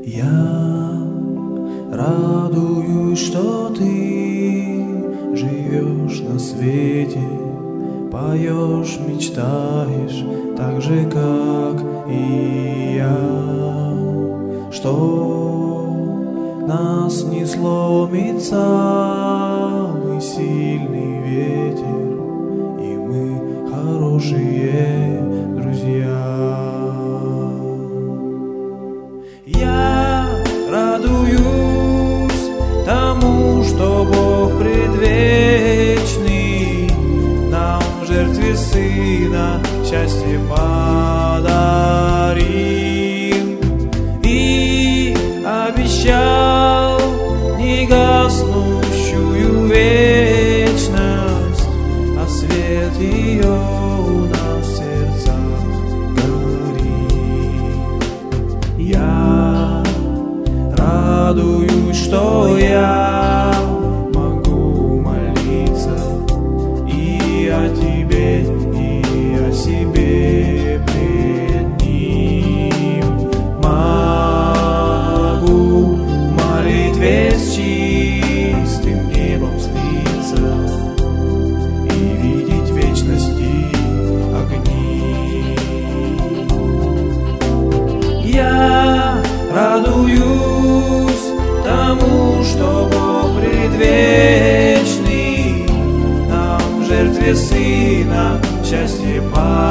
Я радуюсь, что ты живешь на свете, поешь, мечтаешь, так же, как и я, что нас не сломит самый сильный ветер, и мы хорошие друзья. Я радуюсь тому, что Бог предвечный нам в жертве Сына счастье подарил и обещал негаснущую вечность, а свет ее у нас в сердцах горит. Я радуюсь, что я могу молиться и о тебе, и о себе пред Ним. Могу в молитве с чистым небом слиться и видеть вечности огни. Я радуюсь тому, что Бог предвечный нам в жертве Сына счастье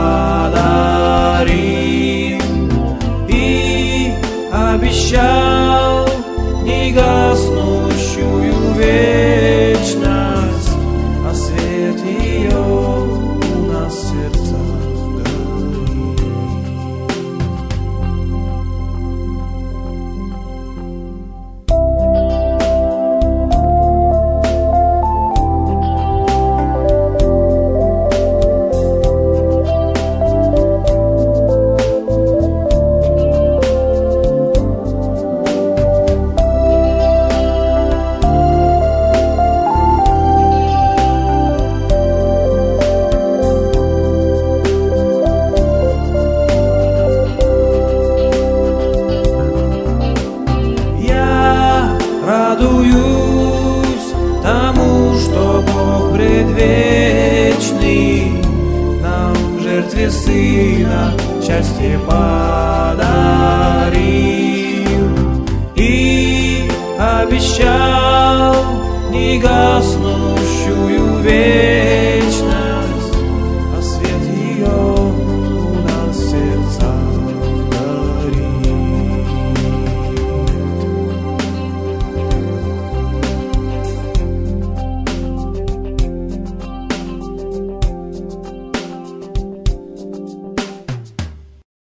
подарил и обещал негаснущую вечность, а свет ее у нас в сердцах горит. Радуюсь тому, что Бог предвечный нам в жертве Сына счастье подарил и обещал негаснущую